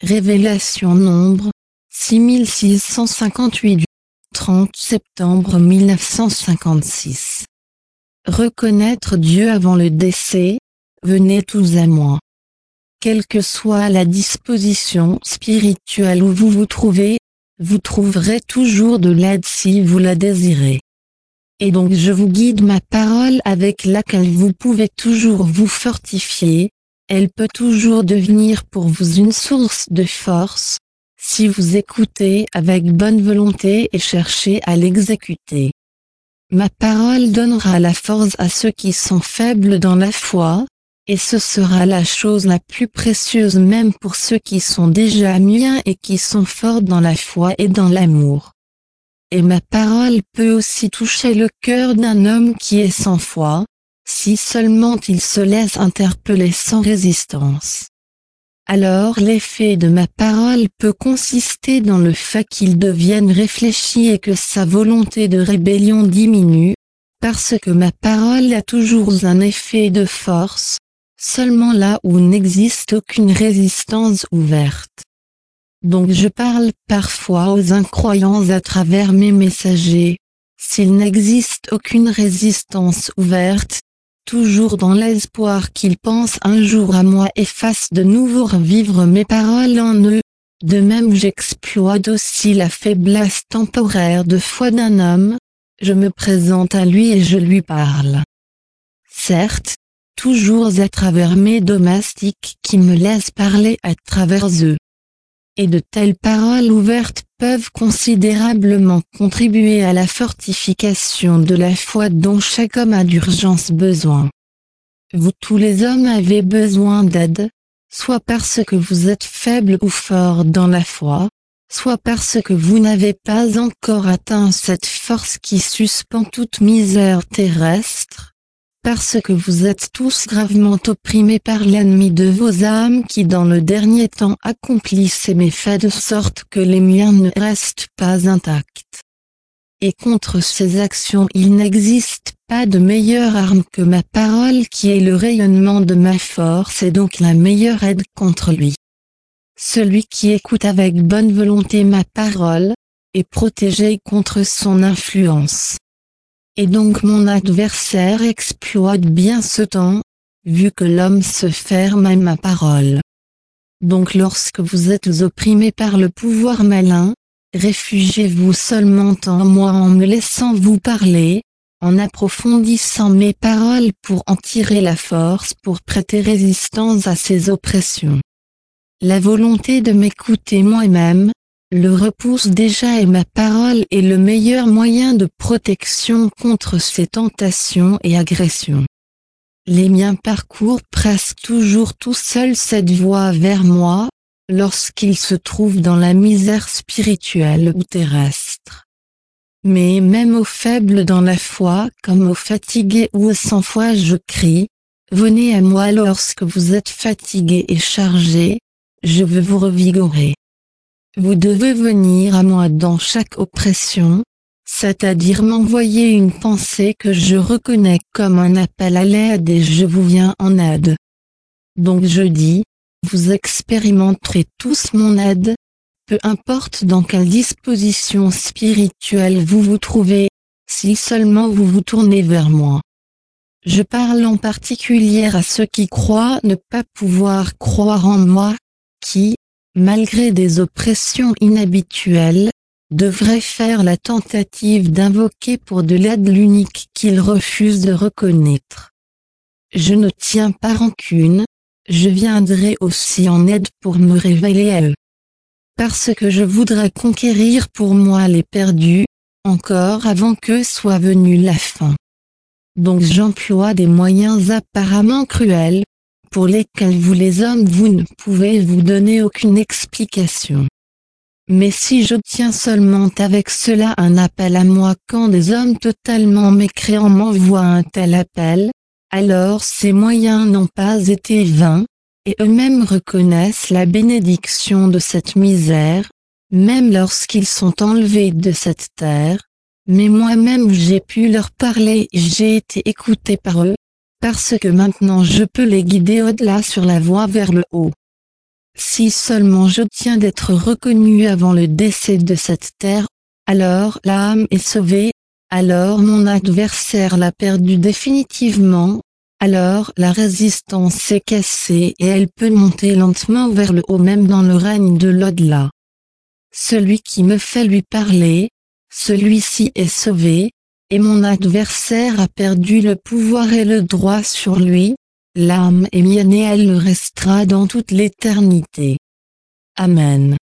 Révélation nombre 6658 du 30 septembre 1956. Reconnaître Dieu avant le décès, venez tous à moi. Quelle que soit la disposition spirituelle où vous vous trouvez, vous trouverez toujours de l'aide si vous la désirez. Et donc je vous guide ma parole avec laquelle vous pouvez toujours vous fortifier, elle peut toujours devenir pour vous une source de force, si vous écoutez avec bonne volonté et cherchez à l'exécuter. Ma parole donnera la force à ceux qui sont faibles dans la foi, et ce sera la chose la plus précieuse même pour ceux qui sont déjà miens et qui sont forts dans la foi et dans l'amour. Et ma parole peut aussi toucher le cœur d'un homme qui est sans foi, si seulement il se laisse interpeller sans résistance. Alors l'effet de ma parole peut consister dans le fait qu'il devienne réfléchi et que sa volonté de rébellion diminue, parce que ma parole a toujours un effet de force, seulement là où n'existe aucune résistance ouverte. Donc je parle parfois aux incroyants à travers mes messagers, s'il n'existe aucune résistance ouverte, toujours dans l'espoir qu'ils pensent un jour à moi et fassent de nouveau revivre mes paroles en eux, de même j'exploite aussi la faiblesse temporaire de foi d'un homme, je me présente à lui et je lui parle. Certes, toujours à travers mes domestiques qui me laissent parler à travers eux. Et de telles paroles ouvertes peuvent considérablement contribuer à la fortification de la foi dont chaque homme a d'urgence besoin. Vous tous les hommes avez besoin d'aide, soit parce que vous êtes faible ou fort dans la foi, soit parce que vous n'avez pas encore atteint cette force qui suspend toute misère terrestre, parce que vous êtes tous gravement opprimés par l'ennemi de vos âmes qui dans le dernier temps accomplit ses méfaits de sorte que les miens ne restent pas intacts. Et contre ces actions il n'existe pas de meilleure arme que ma parole qui est le rayonnement de ma force et donc la meilleure aide contre lui. Celui qui écoute avec bonne volonté ma parole, est protégé contre son influence. Et donc mon adversaire exploite bien ce temps, vu que l'homme se ferme à ma parole. Donc lorsque vous êtes opprimés par le pouvoir malin, réfugiez-vous seulement en moi en me laissant vous parler, en approfondissant mes paroles pour en tirer la force pour prêter résistance à ces oppressions. La volonté de m'écouter moi-même, le repousse déjà et ma parole est le meilleur moyen de protection contre ces tentations et agressions. Les miens parcourent presque toujours tout seuls cette voie vers moi, lorsqu'ils se trouvent dans la misère spirituelle ou terrestre. Mais même aux faibles dans la foi comme aux fatigués ou aux sans foi je crie, venez à moi lorsque vous êtes fatigués et chargés, je veux vous revigorer. Vous devez venir à moi dans chaque oppression, c'est-à-dire m'envoyer une pensée que je reconnais comme un appel à l'aide et je vous viens en aide. Donc je dis, vous expérimenterez tous mon aide, peu importe dans quelle disposition spirituelle vous vous trouvez, si seulement vous vous tournez vers moi. Je parle en particulier à ceux qui croient ne pas pouvoir croire en moi, qui, malgré des oppressions inhabituelles, devraient faire la tentative d'invoquer pour de l'aide l'unique qu'ils refusent de reconnaître. Je ne tiens pas rancune, je viendrai aussi en aide pour me révéler à eux. Parce que je voudrais conquérir pour moi les perdus, encore avant que soit venue la fin. Donc j'emploie des moyens apparemment cruels, pour lesquels vous les hommes vous ne pouvez vous donner aucune explication. Mais si je tiens seulement avec cela un appel à moi quand des hommes totalement mécréants m'envoient un tel appel, alors ces moyens n'ont pas été vains, et eux-mêmes reconnaissent la bénédiction de cette misère, même lorsqu'ils sont enlevés de cette terre, mais moi-même j'ai pu leur parler et j'ai été écouté par eux, parce que maintenant je peux les guider au-delà sur la voie vers le haut. Si seulement je tiens d'être reconnu avant le décès de cette terre, alors l'âme est sauvée, alors mon adversaire l'a perdu définitivement, alors la résistance est cassée et elle peut monter lentement vers le haut même dans le règne de l'au-delà. Celui qui me fait lui parler, celui-ci est sauvé, et mon adversaire a perdu le pouvoir et le droit sur lui, l'âme est mienne et elle le restera dans toute l'éternité. Amen.